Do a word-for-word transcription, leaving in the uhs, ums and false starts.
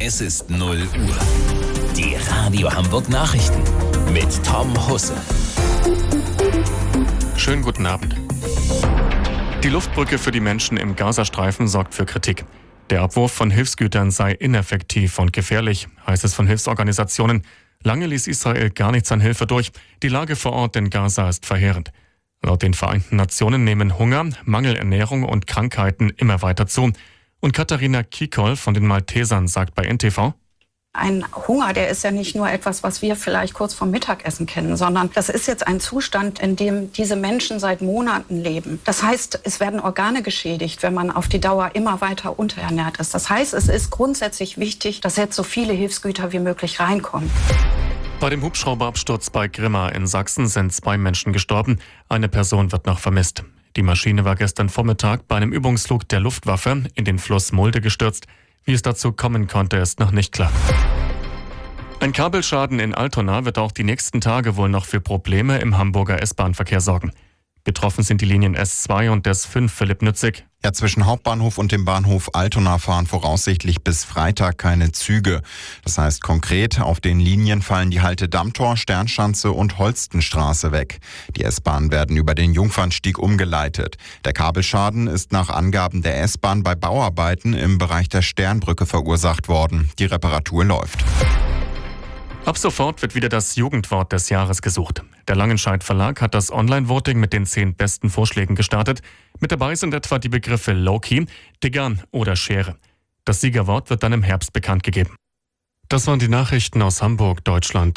Es ist null Uhr. Die Radio Hamburg Nachrichten mit Tom Husse. Schönen guten Abend. Die Luftbrücke für die Menschen im Gazastreifen sorgt für Kritik. Der Abwurf von Hilfsgütern sei ineffektiv und gefährlich, heißt es von Hilfsorganisationen. Lange ließ Israel gar nichts an Hilfe durch. Die Lage vor Ort in Gaza ist verheerend. Laut den Vereinten Nationen nehmen Hunger, Mangelernährung und Krankheiten immer weiter zu. Und Katharina Kikol von den Maltesern sagt bei N T V: Ein Hunger, der ist ja nicht nur etwas, was wir vielleicht kurz vorm Mittagessen kennen, sondern das ist jetzt ein Zustand, in dem diese Menschen seit Monaten leben. Das heißt, es werden Organe geschädigt, wenn man auf die Dauer immer weiter unterernährt ist. Das heißt, es ist grundsätzlich wichtig, dass jetzt so viele Hilfsgüter wie möglich reinkommen. Bei dem Hubschrauberabsturz bei Grimma in Sachsen sind zwei Menschen gestorben. Eine Person wird noch vermisst. Die Maschine war gestern Vormittag bei einem Übungsflug der Luftwaffe in den Fluss Mulde gestürzt. Wie es dazu kommen konnte, ist noch nicht klar. Ein Kabelschaden in Altona wird auch die nächsten Tage wohl noch für Probleme im Hamburger S-Bahn-Verkehr sorgen. Betroffen sind die Linien S zwei und S fünf Philipp-Nützig. Ja, zwischen Hauptbahnhof und dem Bahnhof Altona fahren voraussichtlich bis Freitag keine Züge. Das heißt konkret, auf den Linien fallen die Halte Dammtor, Sternschanze und Holstenstraße weg. Die S-Bahnen werden über den Jungfernstieg umgeleitet. Der Kabelschaden ist nach Angaben der S-Bahn bei Bauarbeiten im Bereich der Sternbrücke verursacht worden. Die Reparatur läuft. Ab sofort wird wieder das Jugendwort des Jahres gesucht. Der Langenscheidt Verlag hat das Online-Voting mit den zehn besten Vorschlägen gestartet. Mit dabei sind etwa die Begriffe Low-Key, Digger oder Schere. Das Siegerwort wird dann im Herbst bekannt gegeben. Das waren die Nachrichten aus Hamburg, Deutschland.